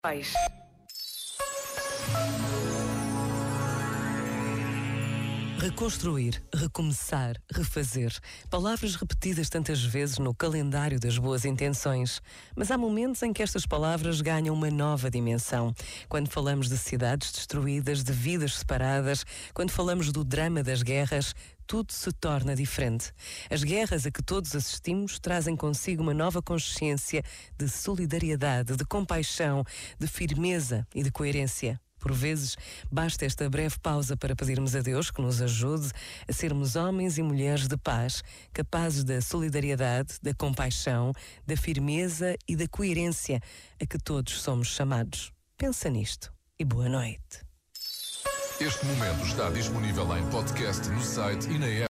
Pais. Reconstruir, recomeçar, refazer. Palavras repetidas tantas vezes no calendário das boas intenções. Mas há momentos em que estas palavras ganham uma nova dimensão. Quando falamos de cidades destruídas, de vidas separadas, quando falamos do drama das guerras, tudo se torna diferente. As guerras a que todos assistimos trazem consigo uma nova consciência de solidariedade, de compaixão, de firmeza e de coerência. Por vezes, basta esta breve pausa para pedirmos a Deus que nos ajude a sermos homens e mulheres de paz, capazes da solidariedade, da compaixão, da firmeza e da coerência a que todos somos chamados. Pensa nisto e boa noite. Este momento está disponível em podcast no site e na app.